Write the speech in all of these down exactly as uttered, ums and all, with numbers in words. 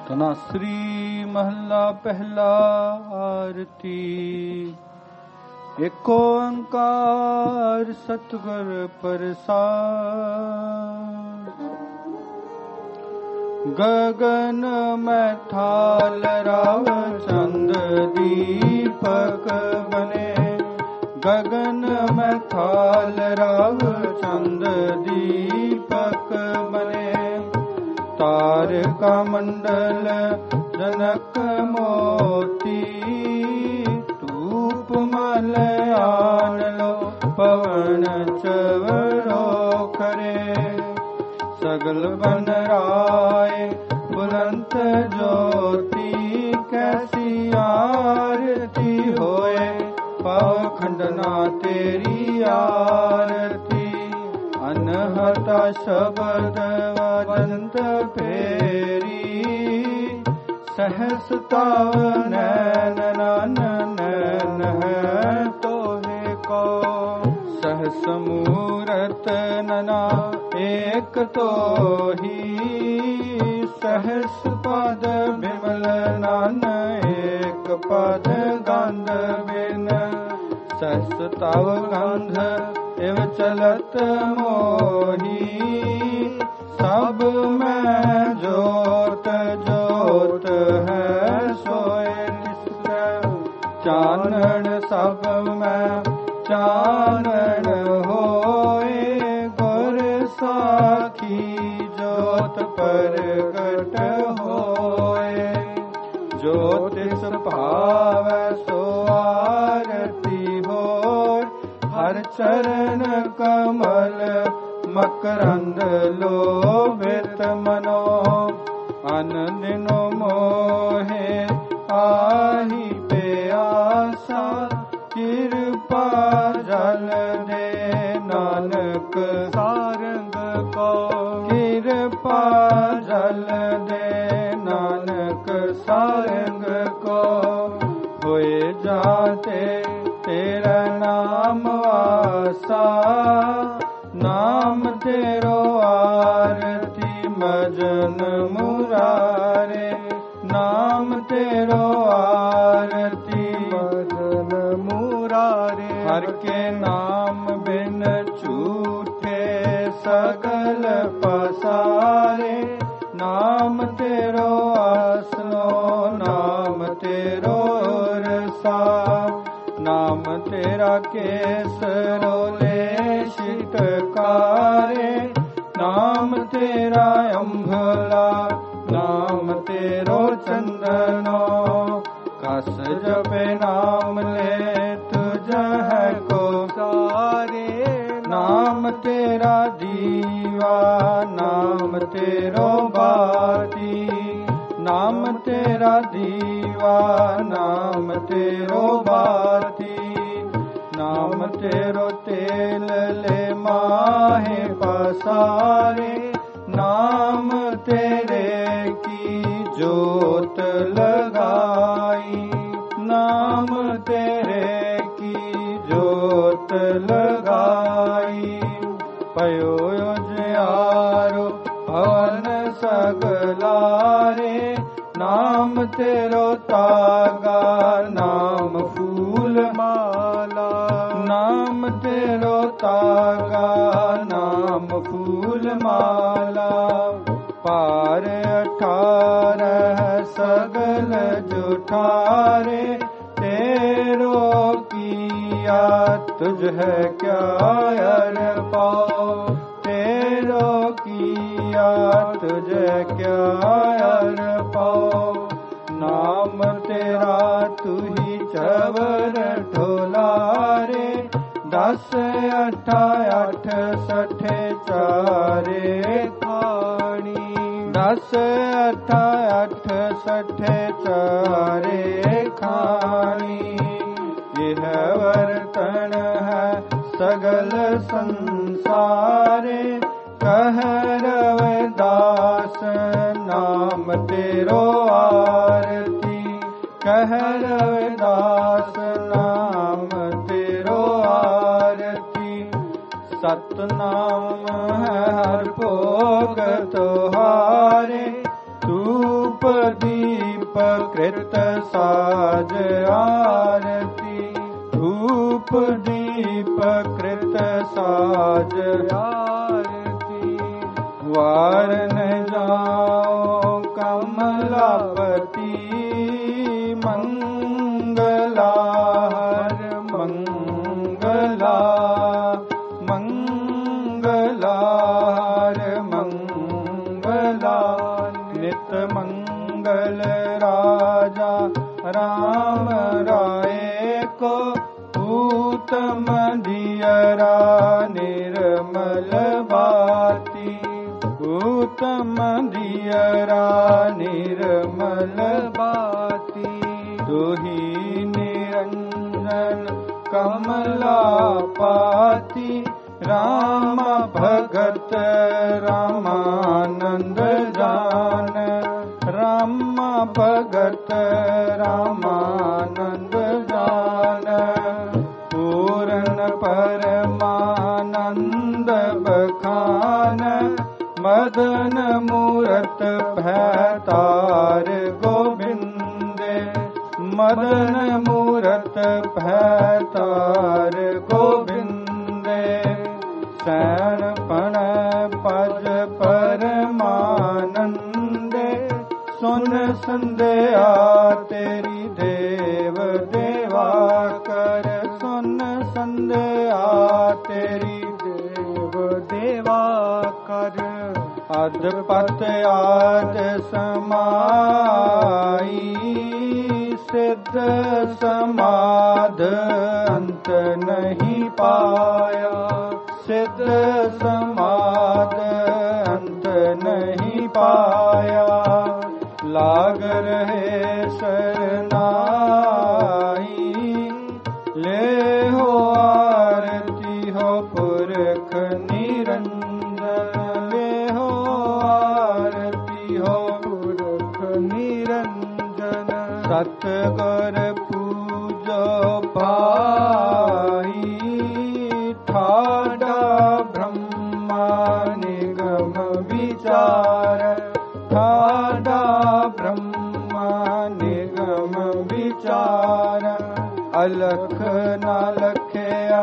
ਧਨਾਸਰੀ ਮਹੱਲਾ ਪਹਿਲਾ। ਆਰਤੀ। ਏਕ ਓੰਕਾਰ ਸਤਿਗੁਰ ਪ੍ਰਸਾਦਿ। ਗਗਨ ਮੈਂ ਥਾਲ ਰਾਵ ਚੰਦ ਦੀਪਕ ਬਨੇ। ਗਗਨ ਮੈਂ ਥਾਲ ਰਾਵ ਚੰਦ ਦੀਪਕ ਬਨੇ। ਤਾਰਿਕਾ ਮੰਡਲ ਜਨਕ ਮੋਤੀ। ਧੂਪ ਮਲ ਆਨ ਲੋ ਪਵਨ ਚਵਰੋ ਕਰੇ। ਸਗਲ ਬਨ ਰਾਏ ਬੁਲੰਦ ਜੋਤੀ। ਕੈਸੀ ਆਰਤੀ ਹੋਏ ਪਵ ਖੰਡਨਾ ਤੇਰੀ ਆਰਤੀ। ਅਨਹਤਾ ਸ਼ਬਦ ਵਜੰਤ ਫੇਰੀ। ਸਹਸ ਤਵ ਨੈਨ ਨਨ ਨੈਨ ਹੈ ਤੋਹਿ ਕੋ। ਸਹਸ ਮੂਰਤ ਨਨਾ ਏਕ ਤੋਹੀ। ਸਹਸ ਪਦ ਬਿਮਲ ਨਨ ਏਕ ਪਦ ਗੰਧ ਬਿਨ। ਸਹਸ ਤਵ ਗੰਧ ਇਵ ਚਲਤ ਮੋਹੀ। ਸਭ ਮੈਂ ਜੋਤ ਜੋਤ ਹੈ ਸੋਇ ਨਿਸਰੈ। ਚਾਨਣ ਸਭ ਮੈਂ ਚਾਨਣ ਹੋਏ। ਗੁਰ ਸਾਖੀ ਜੋਤ ਪ੍ਰਗਟ ਹੋਏ। ਜੋ ਤਿਸ ਭਾਵੈ ਸੋ ਆਰਤੀ ਹੋਇ। ਹਰ ਚਰਨ ਕਮਲ ਮਕਰੰਦ ਲੋਭਿਤ ਮਨੋ। ਅਨੰਦਿਨੋ ਮੋਹੇ ਆਹੀ ਪਿਆਸਾ। ਕਿਰਪਾ ਜਲ ਦੇ ਨਾਨਕ ਸਾਰੰਗ ਕੋ। ਕਿਰਪਾ ਜਲ ਦੇ ਨਾਨਕ ਸਾਰੰਗ ਕੋ। ਹੋਏ ਜਾਤੇ ਤੇਰਾ ਨਾਮ ਵਾਸਾ। ਨਾਮ ਤੇਰੋ ਆਰਤੀ ਮਜਨ ਮੁਰਾਰੇ। ਨਾਮ ਤੇਰੋ ਆਰਤੀ ਮਜਨ ਮੁਰਾਰੇ। ਹਰ ਕੇ ਨਾਮ ਬਿਨ ਝੂਠੇ ਸਗਲ ਪਸਾਰੇ। ਨਾਮ ਤੇਰੋ ਆਸਨੋ ਨਾਮ ਤੇਰੋ ਰਸਾ। ਨਾਮ ਤੇਰਾ ਕੇਸਰੋਲੇ ਛਿਟਕਾਰੇ। ਨਾਮ ਤੇਰਾ ਅੰਭਲਾ ਨਾਮ ਤੇਰੋ ਚੰਦਨੋ। ਕਸ ਜਪੇ ਨਾਮ ਲੈ ਤੁਝ ਹੈ ਕੋ ਸਾਰੇ। ਨਾਮ ਤੇਰਾ ਦੀਵਾ ਨਾਮ ਤੇਰੋ ਬਾਤੀ। ਨਾਮ ਤੇਰਾ ਦੀਵਾ ਨਾਮ ਤੇਰੋ ਬਾਤੀ। ਨਾਮ ਤੇਰੋ ਤੇਲ ਲੈ ਮਾਹੇ ਪਸਾਰੇ। ਨਾਮ ਤੇਰੇ ਕੀ ਜੋਤ ਲਗਾਈ। ਨਾਮ ਤੇਰੇ ਕੀ ਜੋਤ ਲਗਾਈ। ਪਇਓ ਉਜਿਆਰੋ ਭਵਨ ਸਗਲਾਰੇ। ਨਾਮ ਤੇਰੋ ਤਾਗਾ ਨਾਮ ਫੂਲ ਮਾਲਾ। ਨਾਮ ਤੇਰੋ ਤਾਗਾ ਨਾਮ ਫੂਲ ਮਾਲਾ। ਪਾਰ ਅਠਾਰਹ ਸਗਲ ਜੁਠਾਰੇ। ਤੇਰੋ ਕੀਆ ਤੁਝ ਹੈ ਕਿਆ ਅਰ ਪਾਉ। ਤੇਰੋ ਕੀਆ ਤੁਝ ਕਿਆ ਅਰ ਪਾਉ। ਨਾਮ ਤੇਰਾ ਤੁਹੀ ਚਵਰ ਢੋਲਾਰੇ। ਦਸ ਅਠਾ ਅਠ ਸਠੇ ਚਾਰੇ ਖਾਣੀ। ਦਸ ਅਠਾ ਅਠ ਸਠੇ ਚਾਰੇ ਖਾਣੀ। ਇਹ ਵਰਤਨ ਹੈ ਸਗਲ ਸੰਸਾਰੇ। ਕਹਿ ਰਵਿਦਾਸ ਨਾਮ ਤੇਰੋ ਆਰਤੀ। ਕਹਿ ਰਵਿਦਾਸ ਨਾਮ ਤੇਰੋ ਆਰਤੀ। ਸਤਨਾਮ ਹੈ ਹਰ ਭੋਗ ਤੁਹਾਰੇ। ਧੂਪ दीप कृत साज आरती, धूप दीप कृत साज आरती। वार न जाओ कमलापति, मंगला हर मंगला, मंगला हर मंगला। नित मंगल राजा राम राय को, उत्तम दियरा निर्मल बाती, उत्तम दियरा निर्मल बाती। दुही निरंजन कमलापाती, राम भगत रामानंद जान, राम भगत रामानंद जान। पूर्ण परमानंद बखान, मदन मूरत भैतार गोविंदे, मदन मूरत भैतार गोविंदे। सैन पण पज परमानंदे, सुन संध्या तेरी देव देवा कर, सुन संध्या तेरी देव देवा कर। अधपत आद समाई, सिद्ध समाध अंत नहीं पाया, सिद्ध समाध अंत नहीं पाया। लाग रहे शरनाई, ले हो आरती हो पुरख निरंजन, ले हो आरती हो पुरख निरंजन। सतगुर पूजो पाई, ठाडा ब्रह्मा निगम विचार, ठाडा ब्रह्मा निगम विचार। अलख न लखया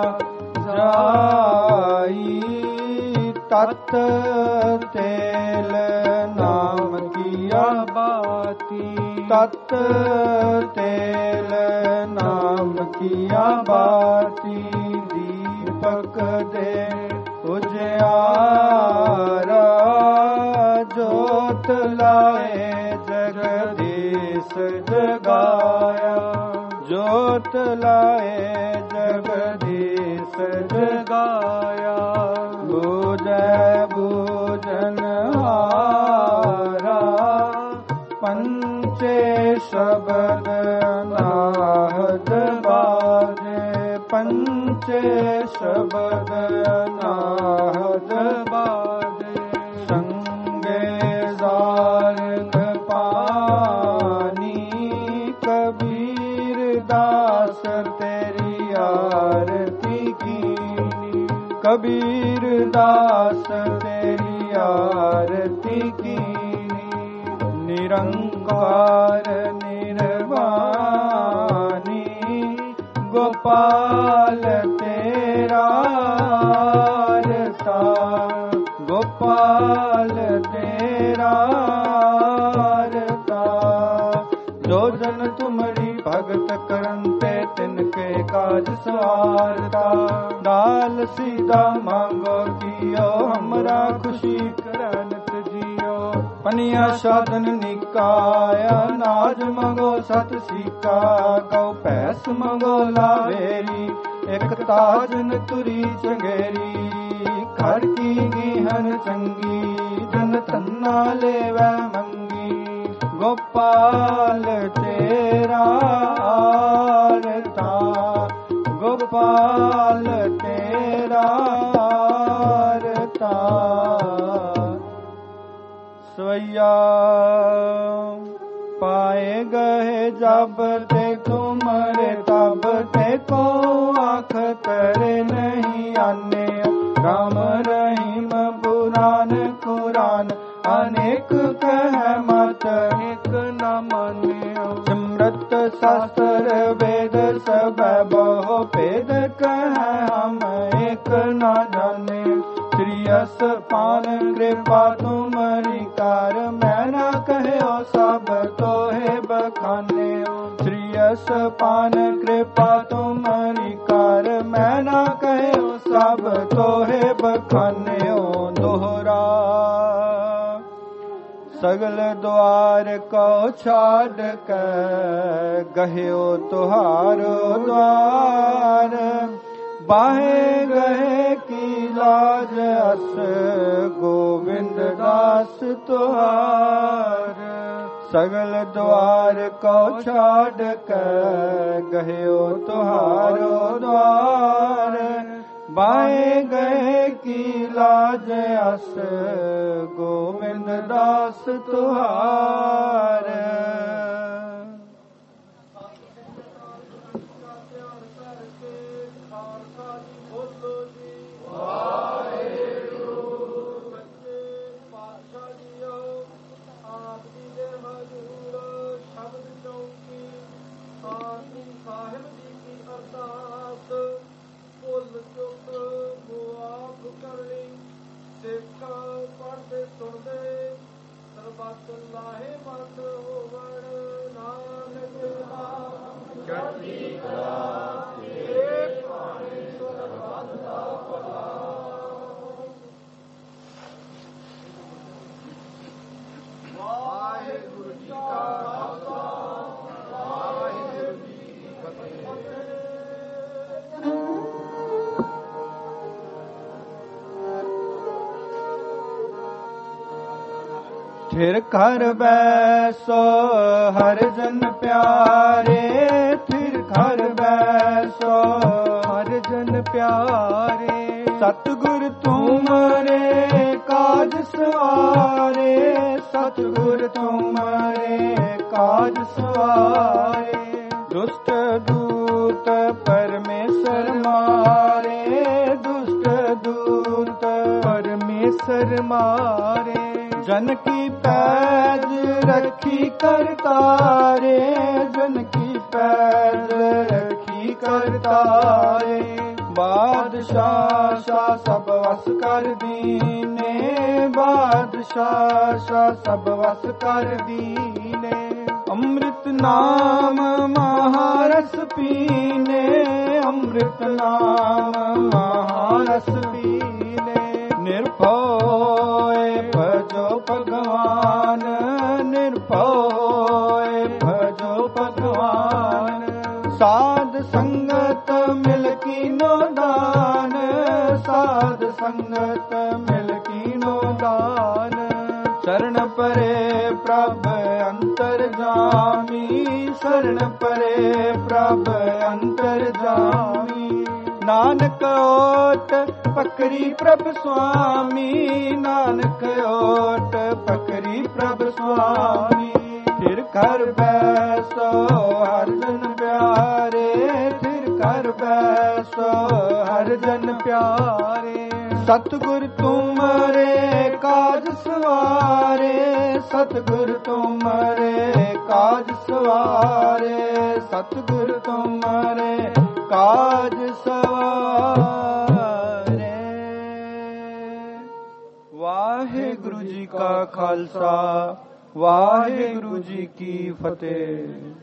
जाई, तत तेल नाम किया बाती, तत तेल नाम किया बाती। दीपक दे उजियारा, जोत लाए जगदीश जगाया, जोत लाए जगदीश जगाया। बूझै बूझन हारा, पंचे शब्द नाहद बाजे, पंचे शब्द नाहद बाजे। संगे जारग पानी, कबीर दास तेरी आरती कीनी, कबीर दास तेरी आरती कीनी। निरंकार निर्वाणी, गोपाल तेरा रता, गोपाल तेरा रता। जो जन तुमरी भगत करनते, तिनके काज सवारता। डाल सीधा मांगो कियो, हमरा खुशी करनत जियो। पनिया साधन निकाया, नाज मंगो सत सीका। कौ पैस मंगो लावेरी, एक ताजन तुरी चंगेरी। घर की गिहन चंगी, जन तन्ना लेवै मंगी। गोपाल तेरा रता, गोपाल तेरा रता। सवैया पाए गए जब ते तुमरे, तब ते को आँख करे नहीं आने। राम रहीम पुराण कुरान, अनेक कह मत एक न मान्यो। सिमरत शास्त्र वेद सब बहु भेद कह हम एक न जाने। श्री यस पान कृपा तुमरी कार मैं न कहो सब तोहे बखाने। श्री यस पान कृपा तुमरी कार मैं न कहो सब तोहे बखाने। दोहरा सगल द्वार को छाड़ के गह्यो तुहारो द्वार। बाहे गए की लाज अस गोविंद दास तुहार। सगल द्वार को छाड़ के गह्यो तुहारो द्वार। बाहे गए की लाज अस गोविंद दास तुहार। थिर घर बैसो हर जन प्यारे। थिर घर बैसो हर जन प्यारे। सतगुर तुमरे काज सवारे। सतगुर तुमरे काज सवारे। दुष्ट दूत परमेश्वर मारे। दुष्ट दूत परमेश्वर मारे। जन की पैज रखी करतारे। जन की पैज रखी करतारे। बादशाह शाह सब वस कर दीने। बादशाह शाह सब वस कर दीने। अमृत नाम महारस पीने। अमृत नाम महारस पीने। निर्भय भजो भगवान। निर्भय भजो भगवान। साध संगत मिल कीनो दान। साध संगत मिल कीनो दान। शरण परे प्रभ अंतर जामी। शरण परे प्रभ अंतर जामी। नानक ओट पकरी प्रभ स्वामी। नानक ओट पकरी प्रभ स्वामी। फिर घर बैसो हर जन प्यारे। फिर घर बैसो हर जन प्यारे। सतगुर तुमरे काज सवारे। सतगुर तुमरे काज सवारे। सतगुर तुमरे काज सवारे। वाहिगुरु जी का खालसा वाहिगुरु जी की फतेह।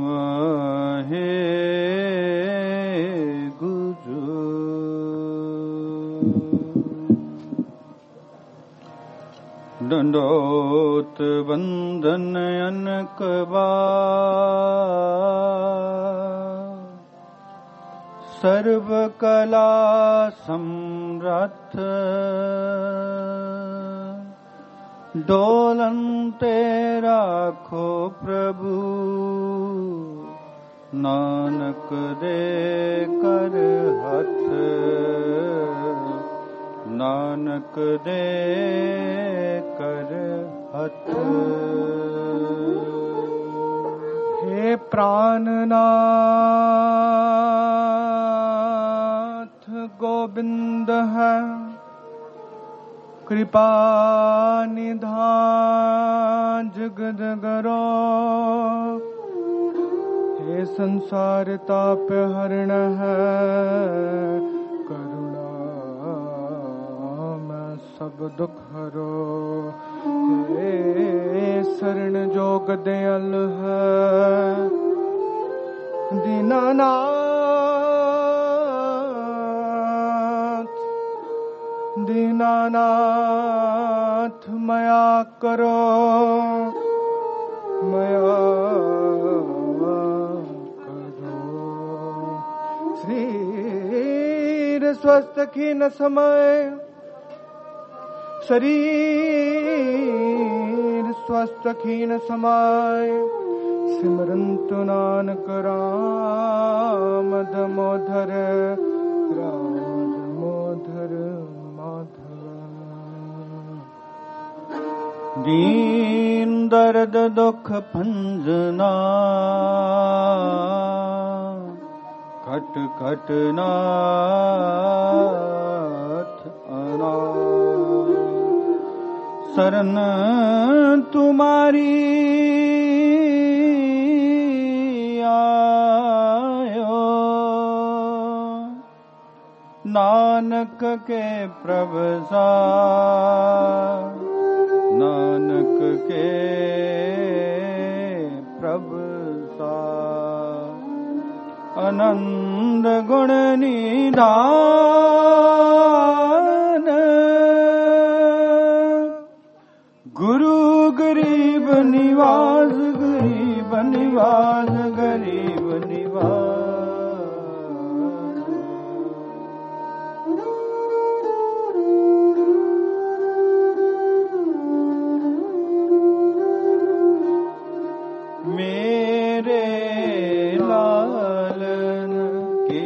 वाहे गुरु। दंडोत वंदन अनक बार, सर्व कला समर्थ डोलनते राखो प्रभु, नानक दे कर हथ, नानक दे कर हथ। हे प्राणनाथ गोविंद है, कृपा निधान जगद गरो। हे संसार ताप हरण है, करुणा में सब दुख हरो। हे शरण जोग दयाल है, दीनानाथ दीनानाथ मया करो, मया करो। शरीर स्वस्थ खीन समय, शरीर स्वस्थ खीन समय, सिमरंतु नानक राम दामोदर, राम दामोदर माधव। दीन दर्द दुख भंजना, खट खट नाथ अनाथ। शरण तुम्हारी आयो, नानक के प्रभसा, नानक के प्रभसा। आनंद गुण निधान, गुरु गरीब निवास, गरीब निवास, गरीब निवास। मेरे लालन की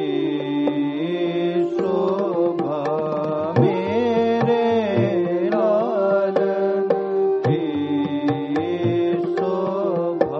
शोभा, मेरे लालन की शोभा।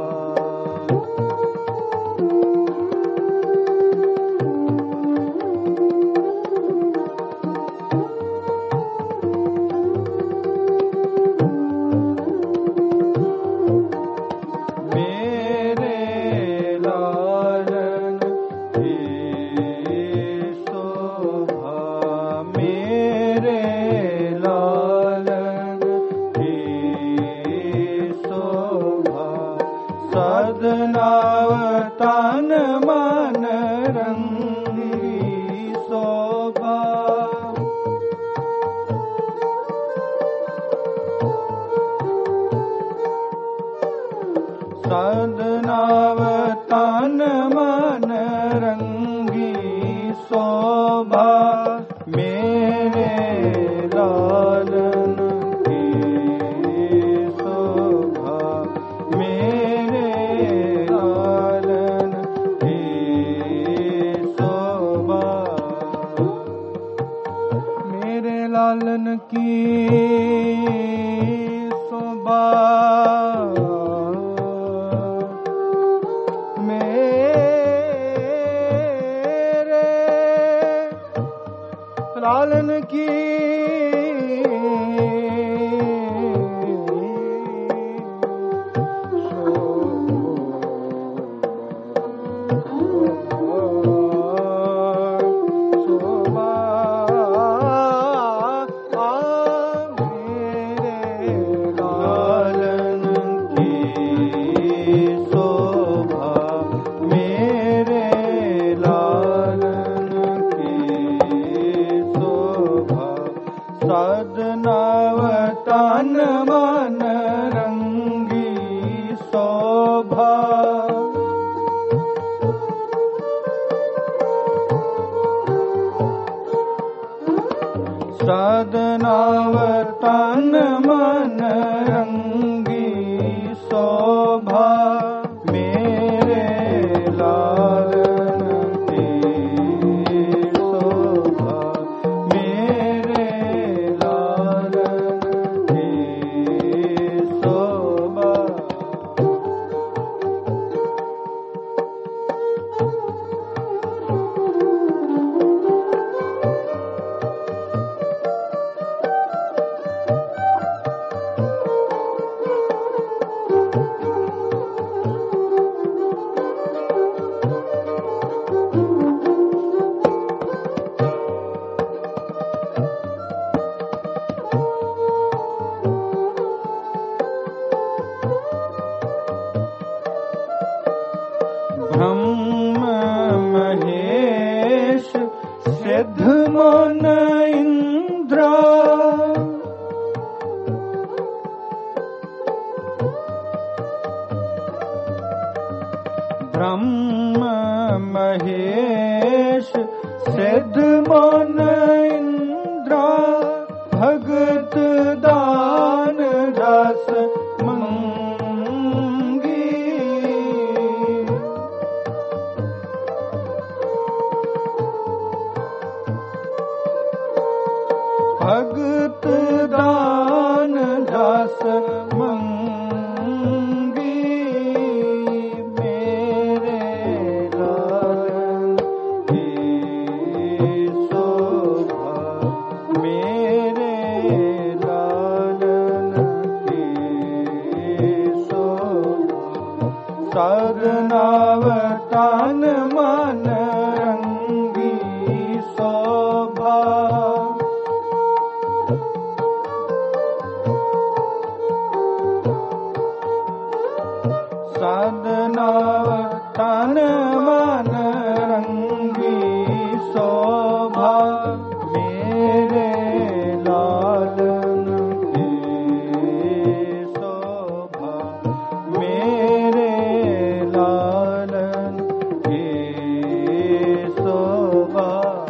सदनावतान मन रंगी शोभा, सदनावतान मन रंगी शोभा। मेरे लालन की शोभा, मेरे लालन की शोभा। मेरे लालन की शोभा, मेरे लालन की सदनावतन मन रंगी शोभा मेरे लालन की शोभा मेरे लालन की शोभा। ब्रह्म महेश सिद्ध मन इंद्र ब्रह्म महेश सिद्ध मन इंद्र भगत दान रस भगत दान दास मंगी मेरे लालन की शोभा मेरे लालन की शोभा। सदनावतन मन रंगी शोभा सदनावतन मन रंगी शोभा मेरे लालन की शोभा मेरे लालन की शोभा।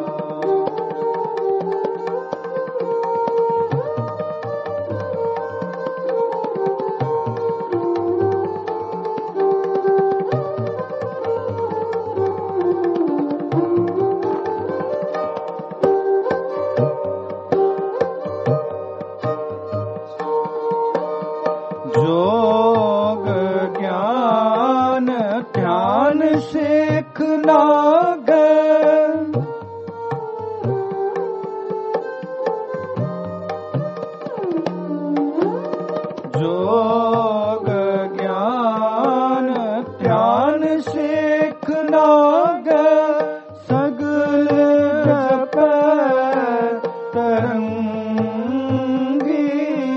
जोग ज्ञान ध्यान शेख नागर जोग ज्ञान ध्यान शेख नागर सगल जप तरंगी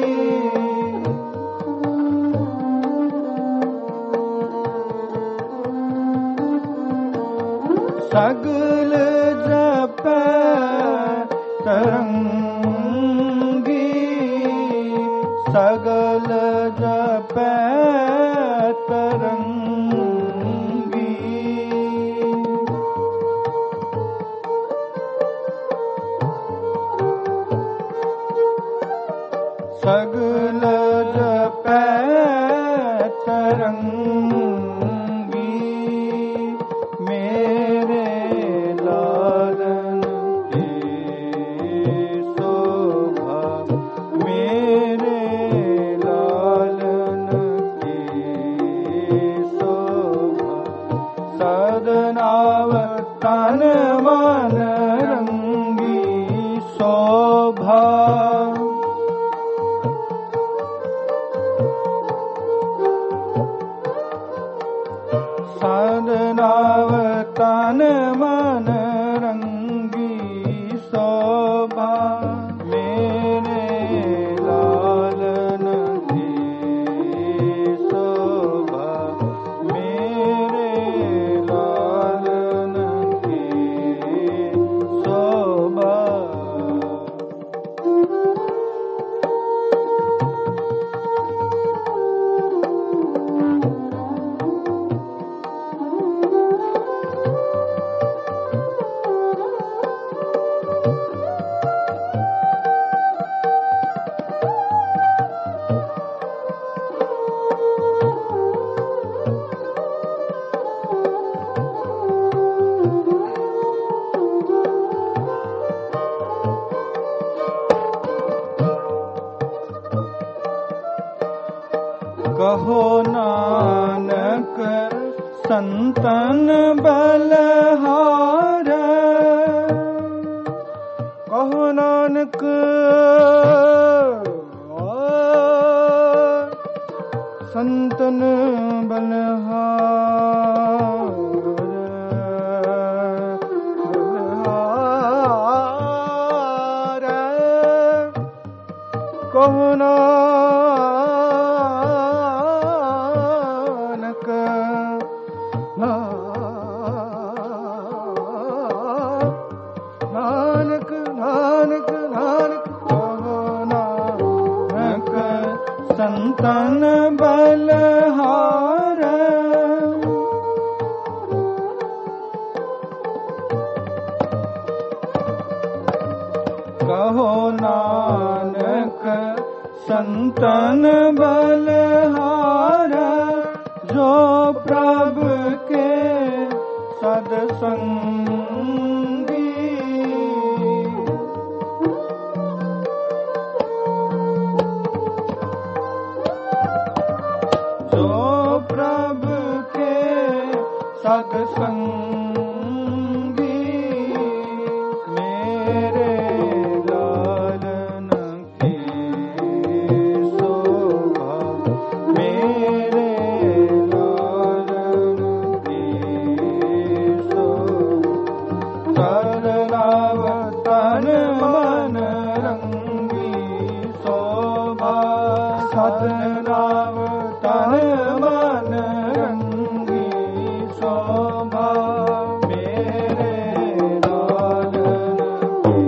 सगल जप तरंगी सगल जप तरंगी सगल जप तरंगी मेरे लालन की शोभा मेरे लालन की शोभा। सदनावतन मन रंगी शोभा सदनावतन मन रंगी शोभा मेरे लालन की शोभा मेरे लालन की शोभा। संतन बलहार कहो नानक संतन बलहार बलहार कहो नानक नानक नानक नानक कहो नानक संतन बलहार कहो नानक संतन बलहार जो प्रभु के सत्संगी जो प्रभु के सत्संगी मेरे लालन की शोभा मेरे लालन की शोभा सदनावतन मन रंगी शोभा सदनावतन मन रंगी शोभा मेरे लालन की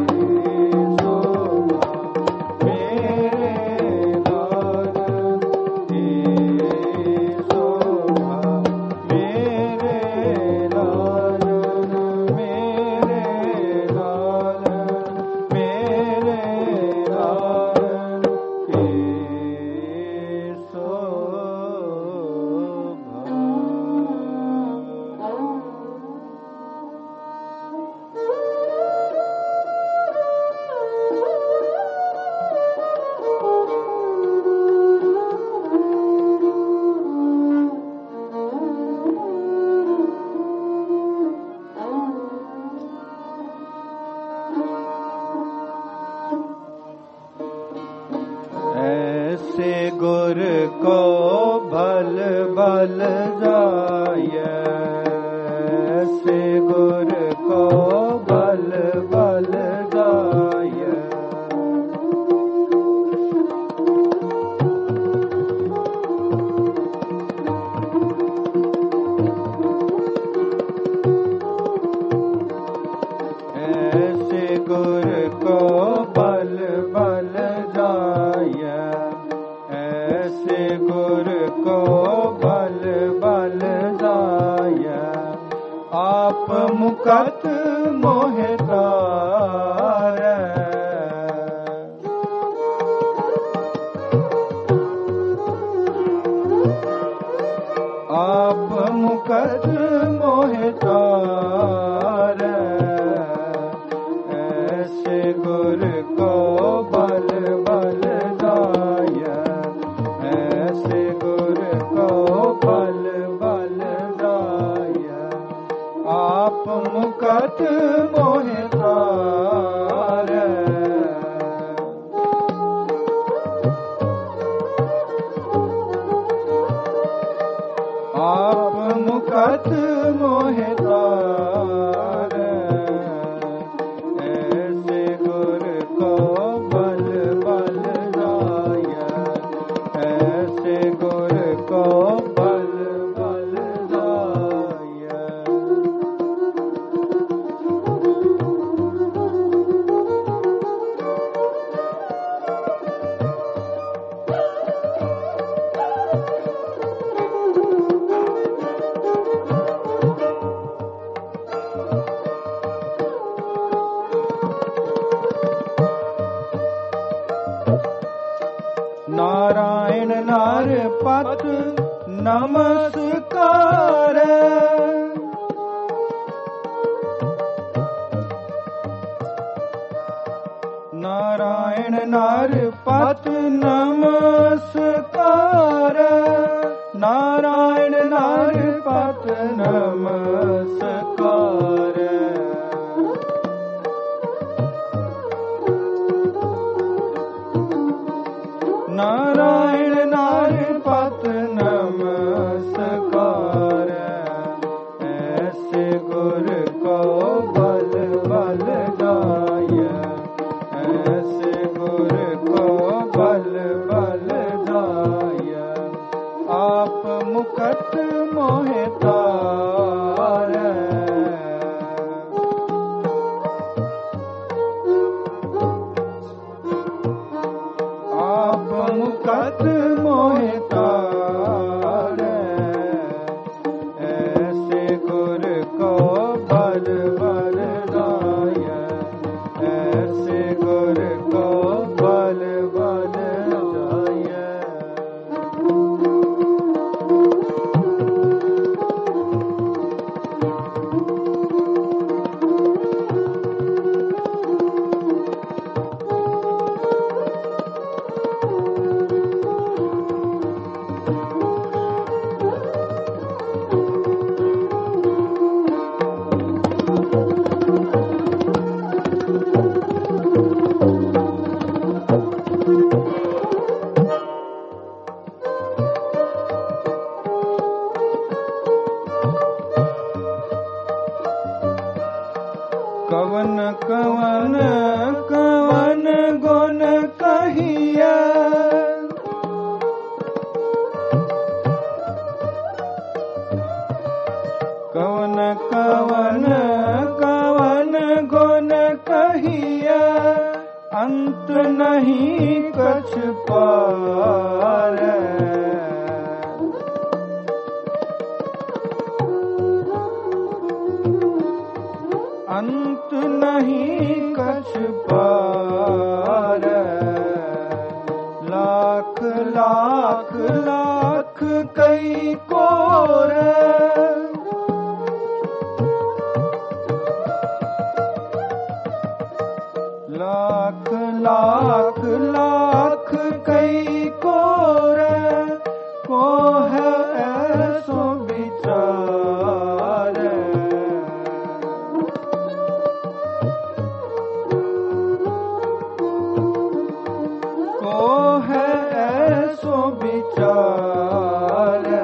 शोभा मेरे लालन की शोभा मेरे लालन मेरे लालन मेरे लालन की ऐसे गुर को भल भल जाय ऐसे गुर को भल भल जाय ऐसे गुर को बल बल जाय ऐसे गुर को बल बल जाय आप मुकत मोहि तारै आप मुकत मोहि तारै ऐसे गुर को बल बल जाय ऐसे गुर को बल बल जाय आप मुकत मोहि तारै आप मुकत मोहि तारै ऐसे गुर को बल बल जाय ऐसे गुर को बल बल जाय नारायण नार पत नमस्कार नारायण नार पत नमस्कार नारायण नार पत नमस्कार नारायण नार पत नमस्कार ऐसे गुर को बल बल गाय ऐसे गुर को बल बल गाय आप मुकत मोहे तार आप मुकत मोहे तार ऐसे गुर को बल बल गाय ऐसे गुर को बल बल गाय कवन कवन कवन गुण कहिया कवन कवन कवन गुण कहिया अंत नहीं कछ पार अंत नहीं कछ पार लाख लाख लाख कई कोर लाख लाख लाख कई कोर को है ऐसो विचार को है ऐसो विचार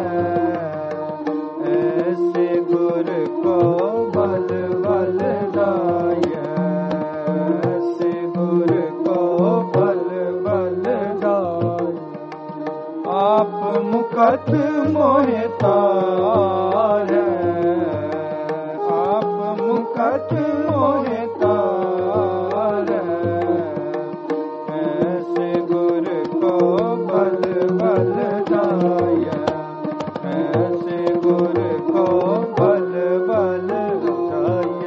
ऐसे गुर को बल बल गाय ऐसे गुर को बल बल गाय आप मुकत मोहे तार आप मुकत मोहे तार ऐसे गुर को बल बल गाय ऐसे गुर को बल बल गाय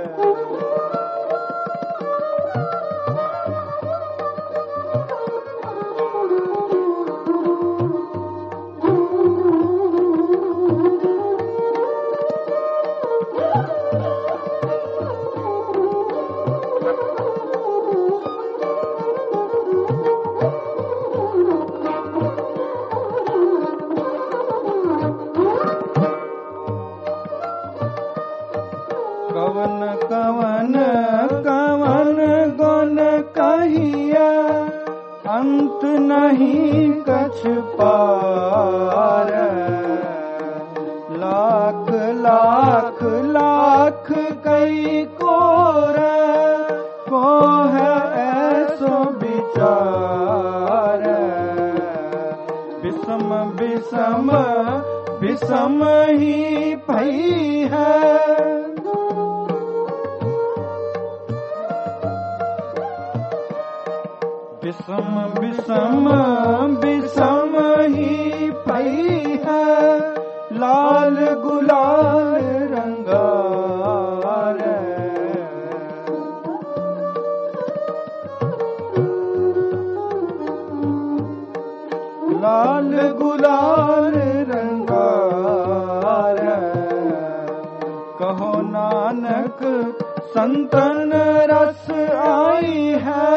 कवन कवन कवन गुण कहिया अंत नहीं कछ पार लाख लाख लाख कई कोर को है ऐसो विचार विषम विषम विषम ही भई है विषम विषम विषम ही पई है लाल गुलाल रंगार लाल गुलाल रंगार कहो नानक संतन रस आई है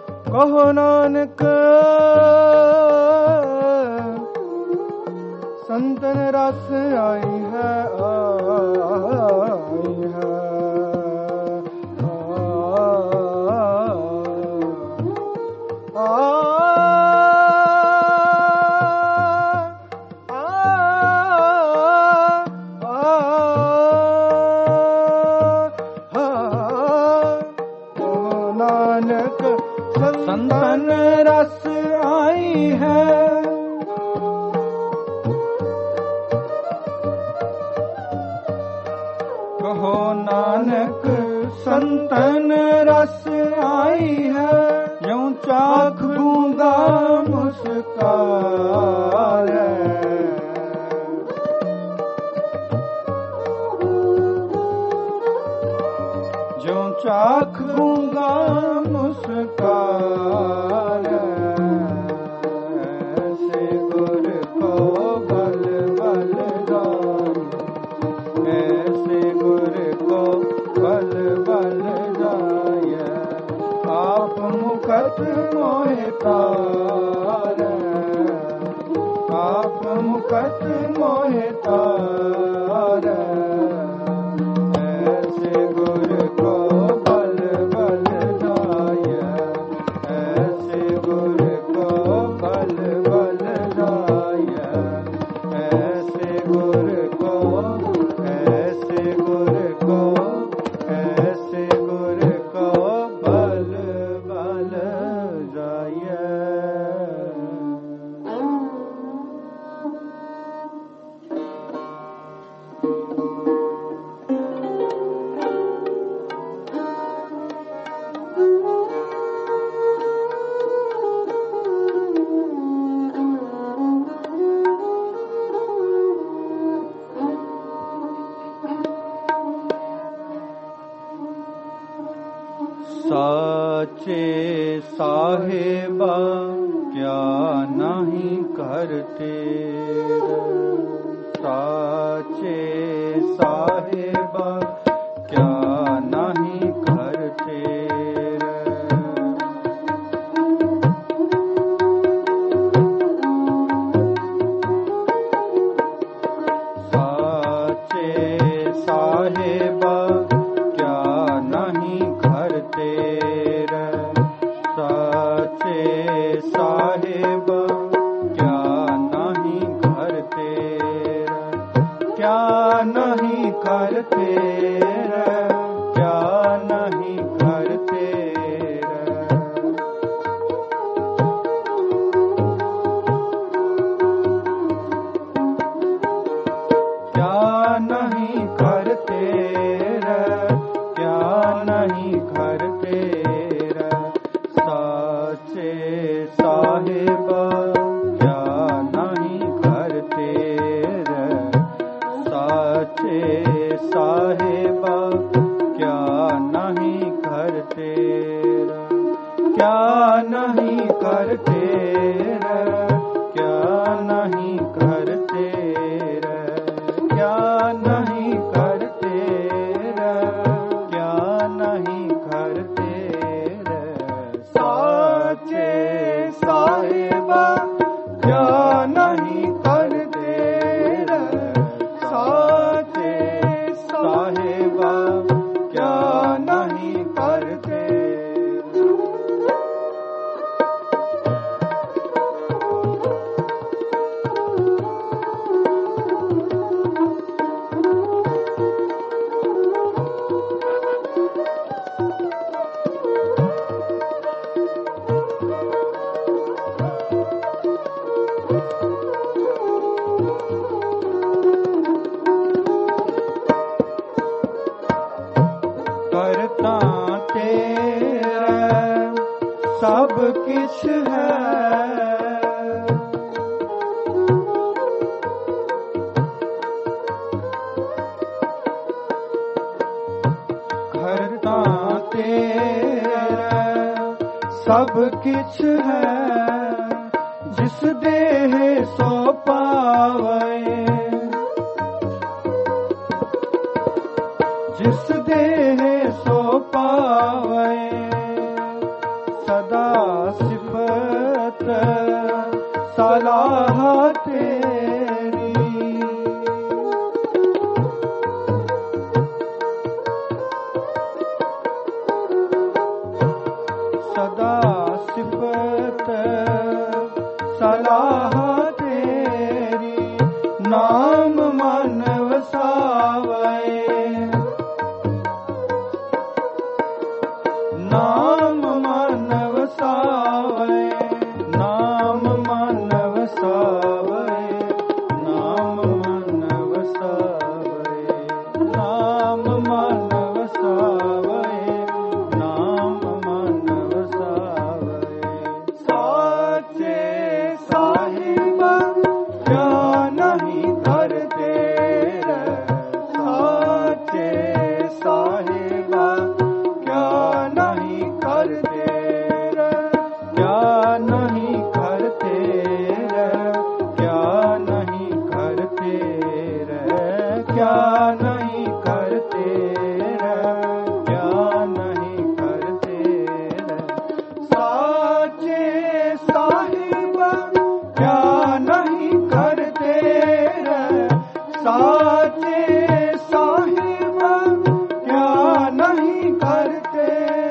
कहो नानक संतन रस आई है आई है संतन रस आई है। कहो नानक संतन रस आई है, यूं चाख दूंगा मुस्कान। जो चाख दूंगा मुस्कान, ऐसे गुर को बल बल जाए, ऐसे गुर को बल बल जाए। आप मुकट मोहि तार, आप मुकट मोहि तार। ऐसे गुर को बल बल जाए, ऐसे गुर को बल बल जाए। ऐसे गुर को, ऐसे गुर को, ऐसे गुर को बल बल जाए। साचे साहेबा क्या नहीं करते, साचे साहेबा क्या नहीं करते। साचे साहेबा क्या नहीं करते, साचे साहेबा क्या नहीं करते, क्या नहीं करते, क्या नहीं करते। क्या नहीं करते, क्या नहीं करते। साचे साहेबा क्या नहीं करते, साचे साहेबा क्या नहीं करते, क्या नहीं करते, क्या नहीं करते, क्या नहीं करते, क्या नहीं करते। साचे साहेबा क्या नहीं करते, साचे साहेबा क्या नहीं करते। करता तेरा सब किछ है, करता तेरा सब किछ है। जिस देह सो पावे, जिस देह सो पावे। सदा सिफत सलाह तेरी, वाजे साहिब क्या नहीं करते।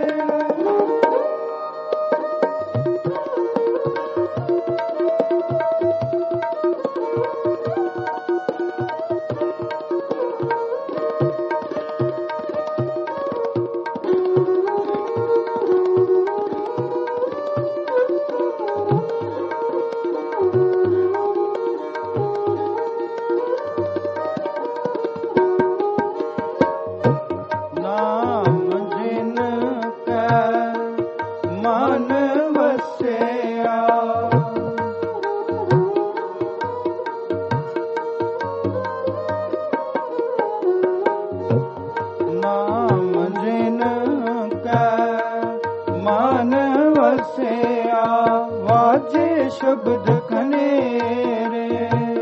शब्द खनेरे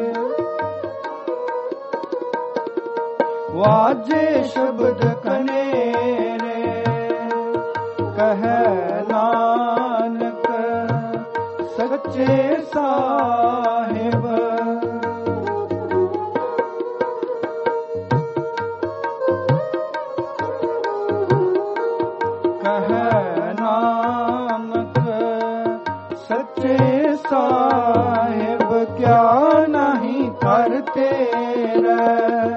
वाजे शब्द खनेरे कह नानक सच्चे साहिब। कह नानक सच्चे साहिब क्या नहीं करते रे।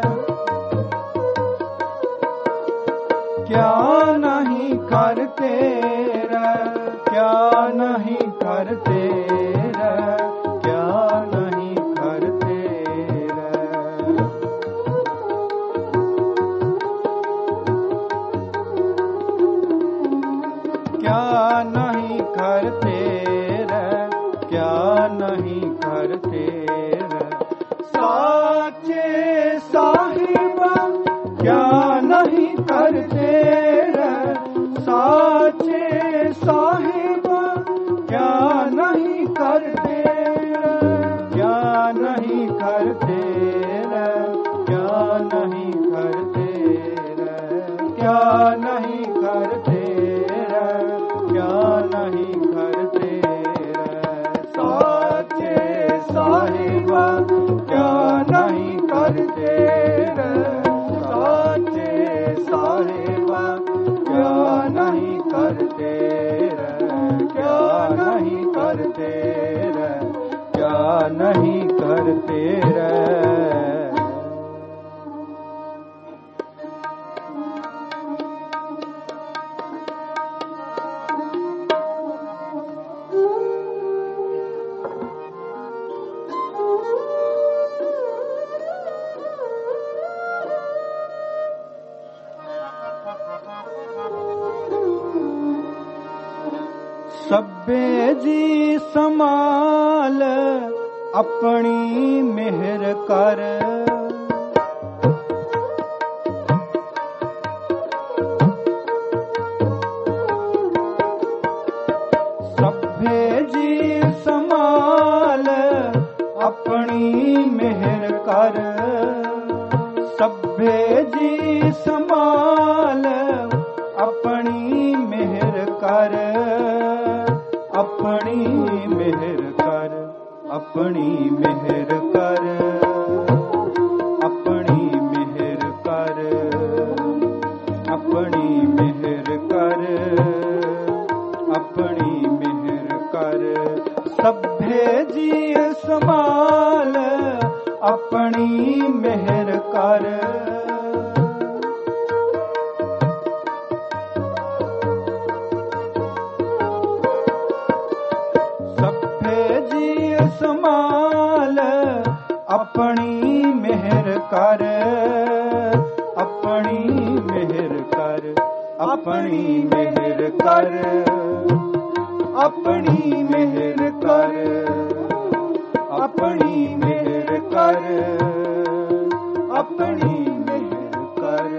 क्या नहीं करते रे। क्या नहीं करते रे। क्या नहीं करते रे। क्या नहीं करते क्या नहीं करते रे। साचे साहिब क्या नहीं करते रे। साचे साहिब क्या नहीं करते रे। क्या नहीं करते रे। क्या नहीं करते रे। क्या नहीं करते रे। क्या नहीं करते साहिब क्या नहीं करते रे। साचे साहिब क्या नहीं करते रे। क्या नहीं करते रे। क्या नहीं करते रे। सब्बे जी समाल अपनी मेहर कर। सब्बे जी समाल अपनी मेहर कर। सब्बे जी समाल अपनी मेहर कर। अपनी मेहर कर। अपनी मेहर कर। अपनी मेहर कर। अपनी मेहर कर। अपनी मेहर कर। सभे जी समाल अपनी मेहर कर। समाल अपनी मेहर कर। अपनी मेहर कर। अपनी मेहर कर। अपनी मेहर कर। अपनी मेहर कर। अपनी मेहर कर।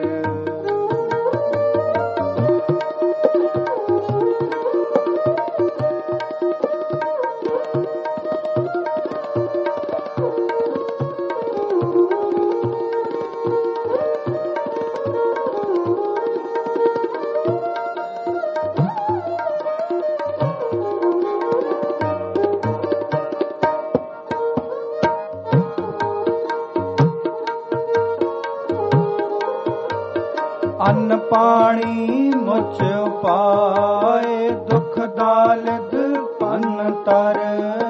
अन्न पाणी मुझ उपाय दुख दालिद पन तर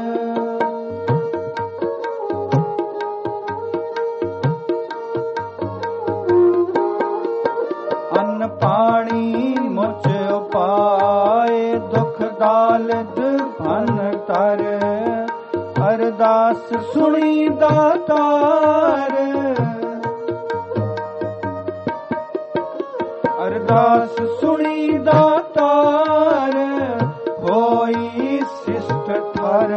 अन्न पाणी मुझ उपाय दुख दालिद पन तर अरदास सुनी दातार अरदास सुनी दातार होई शिष्ट ठर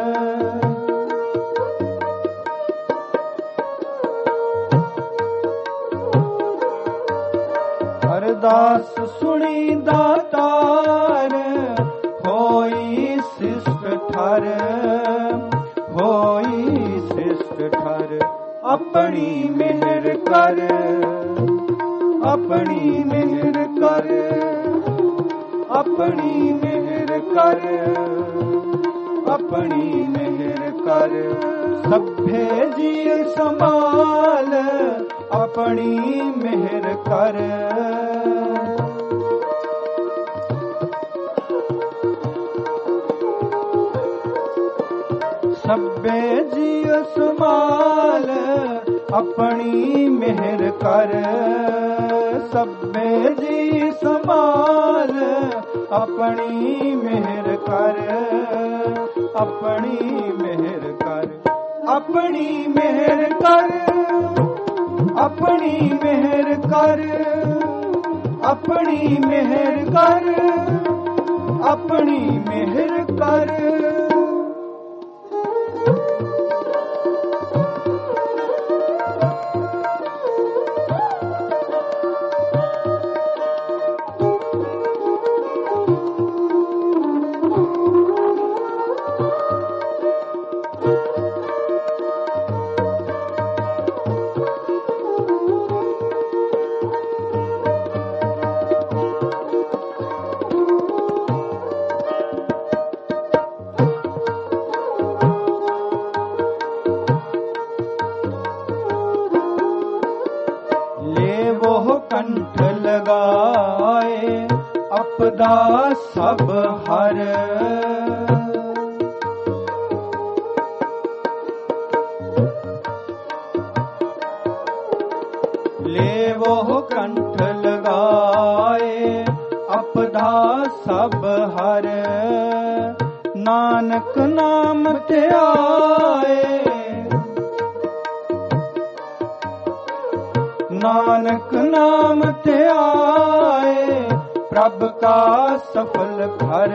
अरदास सुनी दातार होई शिष्ट ठर होई शिष्ट ठर अपनी मेहर कर अपनी मेहर कर अपनी मेहर कर अपनी मेहर कर सभे जी संभाल अपनी मेहर कर सभे जी संभाल अपनी मेहर कर सभे जी संभाल अपनी मेहर कर अपनी मेहर कर अपनी मेहर कर अपनी मेहर कर अपनी मेहर कर अपनी मेहर कर कंठ लगाए अपदा सब हर ले वो कंठ लगाए अपदा सब हर नानक नाम ते आए नानक नाम ते आए प्रभ का सफल घर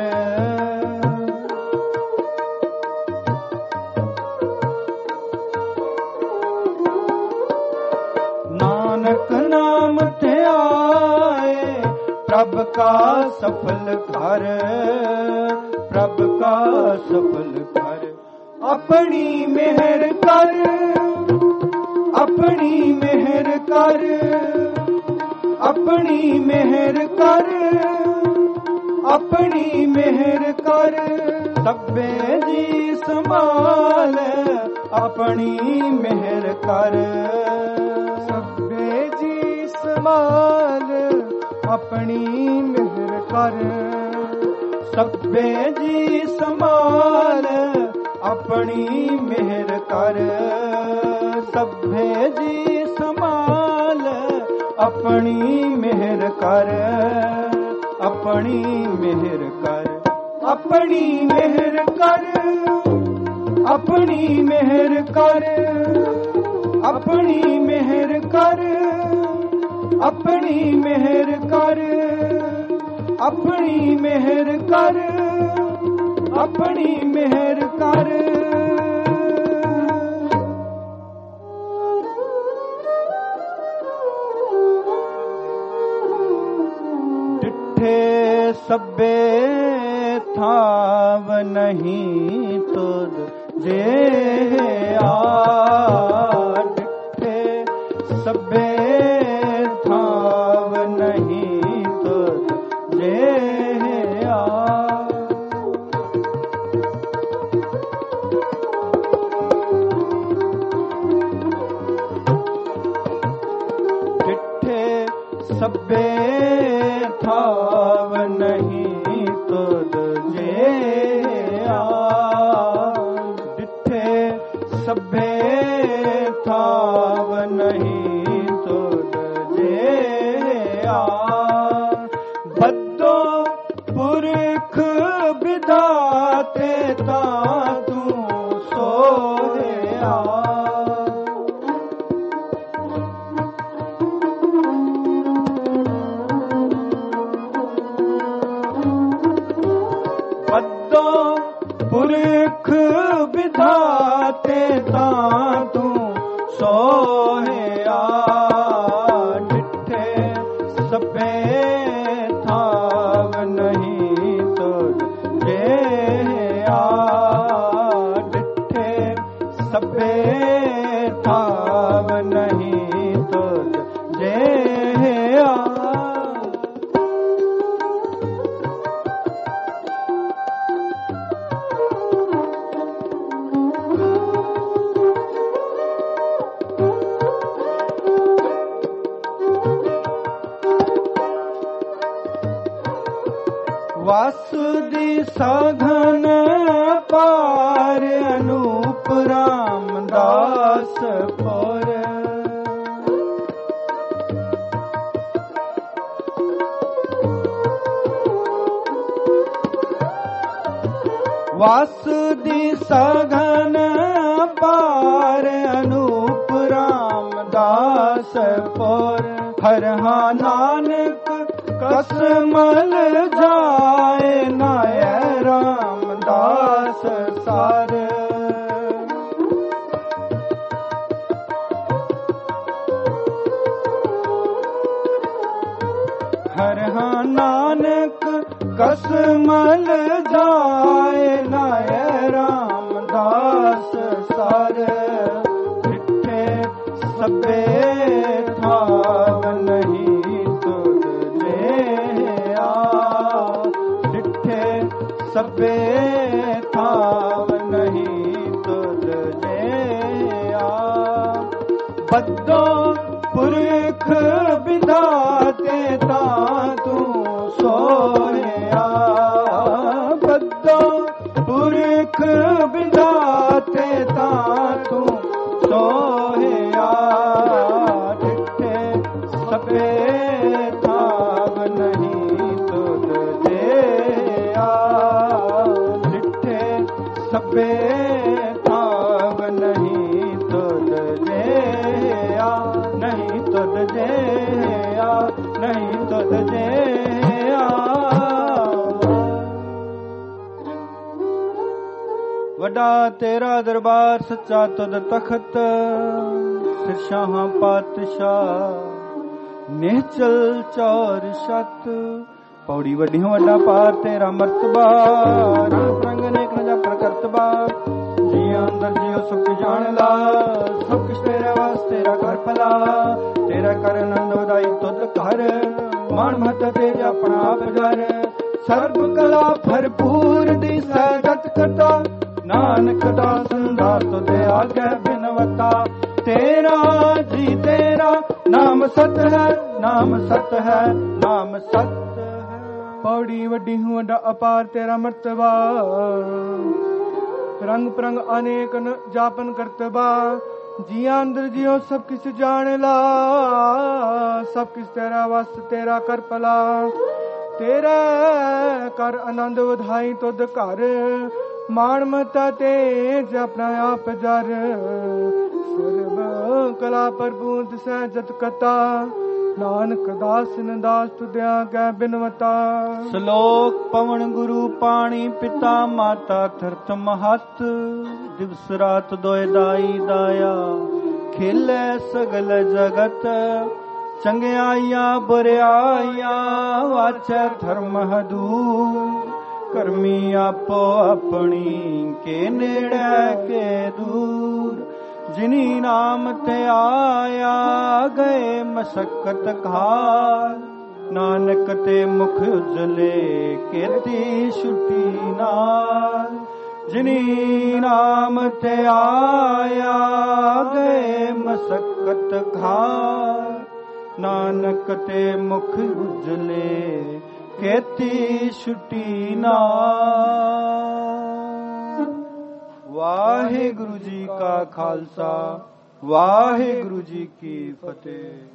नानक नाम ते आए प्रभ का सफल घर प्रभ का सफल घर अपनी मेहर कर अपनी मेहर कर अपनी मेहर कर अपनी मेहर कर सभे जी संभाल अपनी मेहर कर सभे जी संभाल अपनी मेहर कर सभे जी संभाल अपनी मेहर कर सभे जी संभाल अपनी मेहर कर अपनी मेहर कर अपनी मेहर कर अपनी मेहर कर अपनी मेहर कर अपनी मेहर कर अपनी मेहर कर अपनी मेहर कर सभे थाव नहीं तुद जे आ डिठे सभे थाव नहीं तुद जे आ डिठे ਸਭੇ ਥਾਵ ਨਹੀਂ ਤੁਧ ਜਿਹਾ ਡਿਠੇ ਸਭੇ ਥਾਵ ਨਹੀਂ ਤੁਧ ਜਿਹਾ ਬੱਦੋ ਪੁਰਖ ਵਿਧਾਤੇ ਤਾਂ ਤੂੰ ਸੋਹਿਆ ਬੱਦੋ ਪੁਰਖ ਵਿਧਾਤੇ ਤਾਂ ਤੂੰ ਸੋਹਿਆ ਡਿਠੇ ਸਭੇ ਥਾਵ ਨਹੀਂ ਤੁਧ ਜਿਹਾ ਡਿਠੇ ਸਭੇ ਥਾਵ ਨਹੀਂ ਤੁਧ ਜਿਹਾ ਵਸ ਦੀ ਸਾਧਨ ਪਾਰ ਅਨੂਪ ਰਾਮਦਾਸ ਪੁਰ ਵਸ ਦੀ ਸਾਧਨ ਪਾਰ ਅਨੂਪ ਰਾਮਦਾਸ ਪੁਰ ਹਰ ਹਾਂ ਨਾਨਕ ਕਸਮਲ ਜਾਏ ਨਾਇ ਰਾਮਦਾਸ ਸਰ ਹਰ ਹਾਂ ਨਾਨਕ ਕਸਮਲ ਜਾਏ ਨਾਇ ਰਾਮਦਾਸ ਸਰ ਡਿਠੇ ਸਭੇ ਥਾਵ ਨਹੀਂ ਤੁਧ ਜਿਹਾ ਡਿਠੇ ਸਭੇ ਥਾਵ ਨਹੀਂ ਤੁਧ ਜਿਹਾ ਬੱਦੋ ਪੁਰਖ ਵਿਧਾਤੇ ਤਾਂ ਤੂੰ ਸੋਹਿਆ ਬੱਦੋ ਪੁਰਖ ਵਿਧਾਤੇ ਤਾਂ ਤੂੰ ਸੋਹਿਆ ਡਿਠੇ ਸਭੇ ਥਾਵ ਨਹੀਂ ਤੁਧ ਜਿਹਾ ਡਿਠੇ ਸਭੇ ਥਾਵ ਨਹੀਂ ਤੁਧ ਜਿਹਾ ਨਹੀਂ ਤੁਧ ਜਿਹਾ ਨਹੀਂ ਤੁਧ ਜਿਹਾ ਵੱਡਾ ਤੇਰਾ ਦਰਬਾਰ ਸੱਚਾ ਤੁਧ ਤਖਤ ਸਿਰ ਸ਼ਾਹਾਂ ਪਾਤਸ਼ਾਹ ਨਿਹਚਲ ਚੌਰ ਛਤ ਪੌੜੀ ਵੱਡੀ ਵੱਡਾ ਪਾਰ ਤੇਰਾ ਮਰਤਬਾ ਰੰਗ ਰੰਗ ਨੇਕ ਨਜਾ ਪ੍ਰਕਰਤਬਾ ਜੀ ਅੰਦਰ ਜਿਉ ਸੁਖ ਜਾਣ ਲਾ ਸਭ ਕੁਛ ਤੇਰੇ ਵਾਸਤੇ ਤੇਰਾ ਕਰ ਭਲਾ ਤੇਰਾ ਕਰ ਆਨੰਦ ਵਧਾਈ ਤੁਧ ਘਰ ਮਾਨ ਮਹਤ ਤੇ ਆਪਣਾ ਆਪ ਜਰ ਸਰਬ ਕਲਾ ਭਰਪੂਰ ਦੀ ਸਹਿਜਤ ਕਰਤਾ ਨਾਨਕ ਦਾਸਨ ਦਾ ਤੁਧ ਆਗੇ ਬਿਨਵਤਾ ਤੇਰਾ ਜੀ ਤੇਰਾ ਨਾਮ ਸਤ ਹੈ ਨਾਮ ਸਤ ਹੈ ਨਾਮ ਸਤ ਹੈ ਪੌੜੀ ਵੱਡੀ ਹੂੰ ਵੱਡਾ ਅਪਾਰ ਤੇਰਾ ਮਰਤਬਾ ਰੰਗ ਪ੍ਰੰਗ ਅਨੇਕ ਜਾਪਨ ਕਰਤਬਾ ਜੀਆਂ ਅੰਦਰ ਜਿਉ ਸਭ ਕਿਸ ਜਾਣ ਲਾ ਸਭ ਕਿਸ ਤੇਰਾ ਵਸ ਤੇਰਾ ਕਰ ਭਲਾ ਤੇਰਾ ਕਰ ਆਨੰਦ ਵਧਾਈ ਤੁਧ ਘਰ ਮਾਣ ਮਤਾ ਤੇ ਜਪਨਾ ਆਪ ਜਰ ਸਰਬ ਕਲਾ ਪ੍ਰਭੂਤ ਸਹਿਜਤ ਕਤਾ ਨਾਨਕ ਦਾਸਨ ਦਾਸ ਤੁਧਿਆ ਕੈ ਬਿਨਵਤਾ ਸ਼ਲੋਕ ਪਵਨ ਗੁਰੂ ਪਾਣੀ ਪਿਤਾ ਮਾਤਾ ਧਰਤ ਮਹਤ ਦਿਵਸ ਰਾਤ ਦੋਇ ਦਾਈ ਦਾਇਆ ਖੇਲੇ ਸਗਲ ਜਗਤ ਚੰਗਿਆਈਆਂ ਬੁਰਿਆਈਆਂ ਵਾਚੈ ਧਰਮ ਹਦੂ ਕਰਮੀ ਆਪੋ ਆਪਣੀ ਕੇ ਨੇੜੇ ਕੇ ਦੂਰ ਜਿਨੀ ਨਾਮ ਤੇ ਆਇਆ ਗਏ ਮਸਕਤ ਘਾਲ ਨਾਨਕ ਤੇ ਮੁਖ ਉਜਲੇ ਕੀਤੀ ਛੁੱਟੀ ਨਾਲ ਜਿਨੀ ਨਾਮ ਤੇ ਆਇਆ ਗਏ ਮਸਕਤ ਘਾਲ ਨਾਨਕ ਤੇ ਮੁਖ ਉਜਲੇ ਕੇਤੀ ਛੁਟੀ ਨਾ। ਵਾਹਿਗੁਰੂ ਜੀ ਕਾ ਖਾਲਸਾ, ਵਾਹਿਗੁਰੂ ਜੀ ਕੀ ਫਤਿਹ।